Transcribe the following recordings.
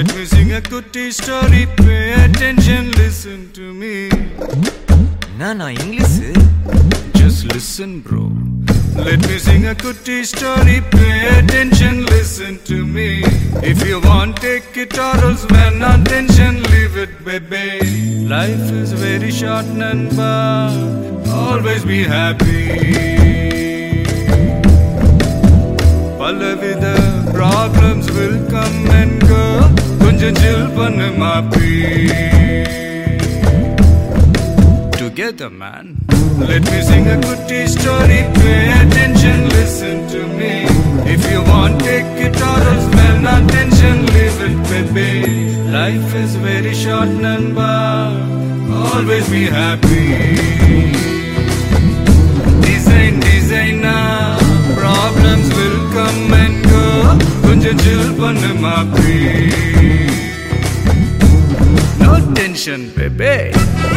Let me sing a goody story. Pay attention, listen to me. Nana English? Just listen, bro. Let me sing a goody story. Pay attention, listen to me. If you want, take it or else when not tension, leave it, baby. Life is very short, Nanba. Always be happy. Palavida problems will come and go. Kunjan chill pannu maapi. Together, man. Let me sing a goody story. Pay attention, listen to me. If you want, take it or else well, not tension, leave it, baby. Life is very short, Nanba. Always be happy. Designer, problems will come and go. Kunjan chill pannu maapi. No tension, baby.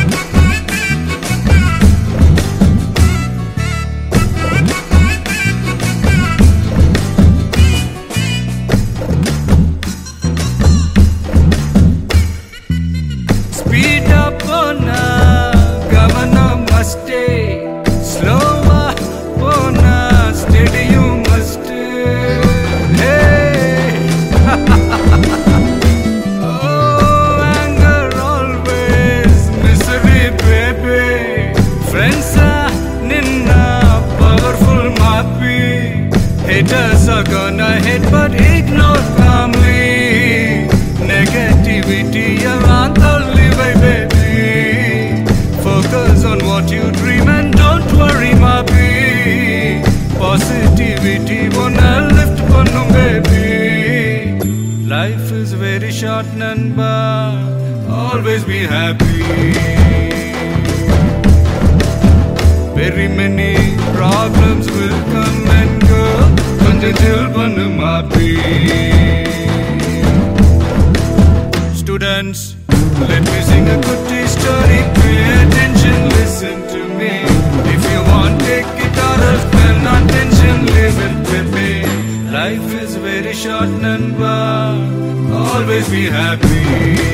Speed up on governor must stay. Slow up on steady you must stay. Hey. Oh, anger always, misery, baby. Friends are ninna powerful maapi. Haters are gonna hate but ignore calmly. Negativity around only way, baby. Focus on what you dream and don't worry, maapi. Positivity wanna lift pannu, baby. Life is very short, Nanba. Always be happy. Very many problems will come and go. Kunjan chill pannu maapi. Students, let me sing a goody story. Pay attention, listen to me. If you want, take it or else well, not tension, leave it, baby. Life is very short, Nanba. Always be happy.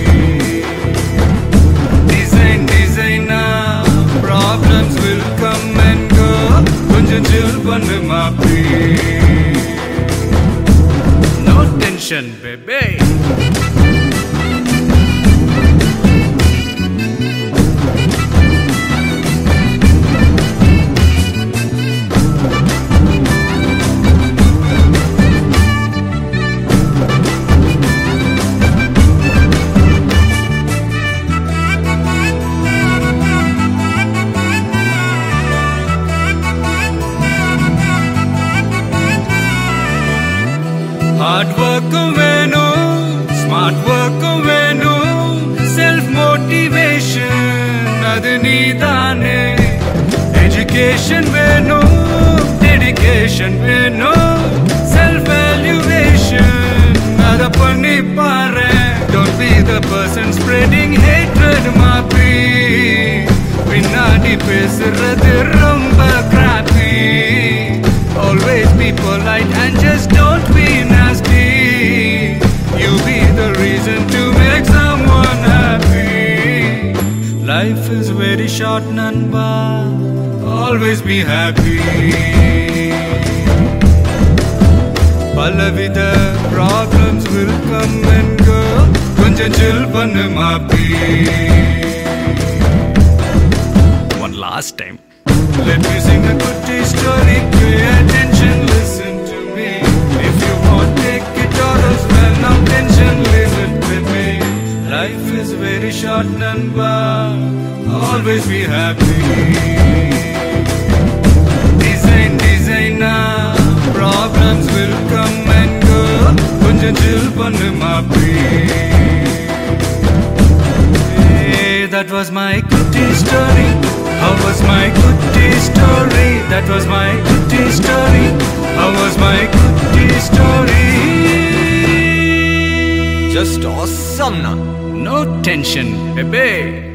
Designer, problems will come and go. Kunjan chill pannu maapi. No tension, baby. Hard work venu, smart work venu, self motivation adu needane. Education venu, dedication venu, self valuation ada panni paare. Don't be the person spreading hatred, maapi. Pinnadi pesuradhu romba crappy. Always be polite and just don't be nasty. You be the reason to make someone happy. Life is very short, Nanba. Always be happy. Palavida problems will come and go. Kunjan chill pannu maapi. One last time. Let me sing a goody story. Pay attention, listen to me. If you want, take it or else well, no tension, leave it with me. Life is very short, Nanba. Always be happy. Designer, problems will come and go. Kunjan chill pannu maapi. Hey, that was my goody story. How was my goody story? That was my goody story. How was my goody story? Just awesome, na. No tension, baby.